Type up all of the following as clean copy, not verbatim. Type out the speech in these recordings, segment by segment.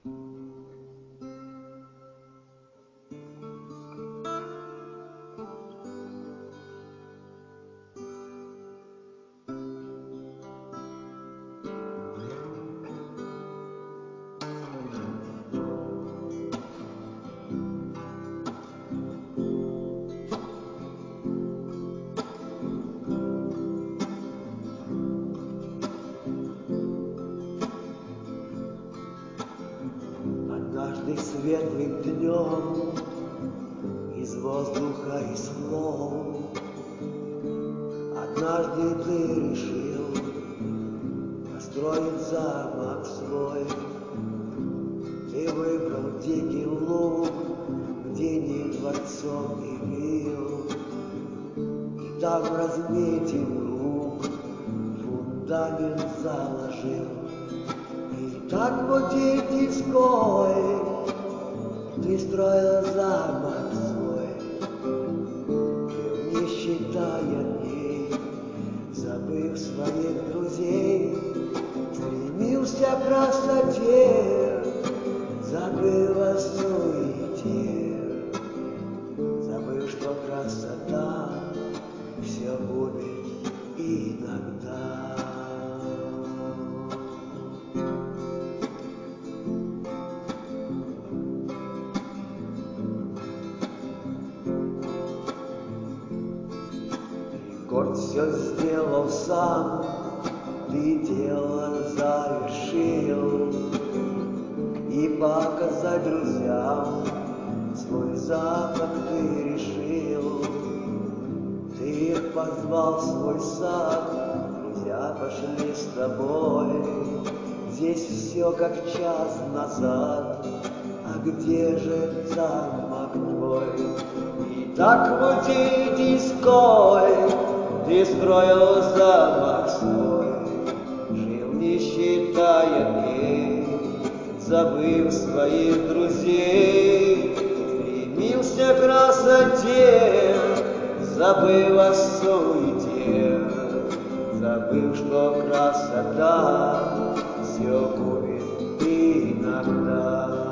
Однажды светлым днем из воздуха и слов однажды ты решил построить замок свой. Ты выбрал дикий луг, где нет дворцов и вилл, и там, разметив круг, фундамент заложил. И так вот детиской ты строил замок свой, жил не считая дней, забыв своих друзей, стремился к красоте, забыв о суете, забыв, что красота все губит иногда. Город все сделал сам, ты дело завершил, и показать друзьям свой замок ты решил. Ты их позвал в свой сад, друзья пошли с тобой. Здесь все как час назад, а где же замок твой? И так вот детиской ты строил замок свой, жил не считая дней, забыв своих друзей, стремился к красоте, забыв о суете, забыв, что красота все губит иногда.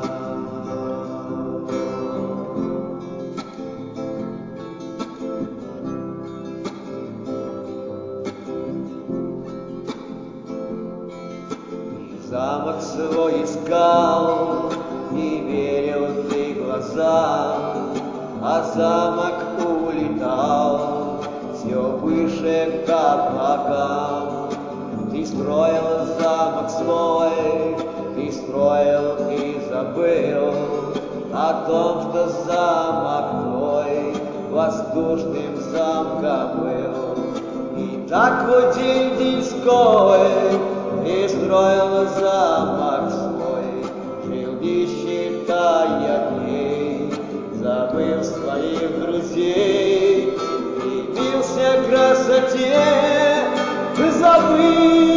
Замок свой искал, не верил ты глазам, а замок улетал все выше к облакам. Ты строил замок свой, ты строил и забыл о том, что замок твой воздушным замком был. И так вот детиской ты строил замок свой, жил не считая дней, забыв своих друзей, стремился к красоте, забыв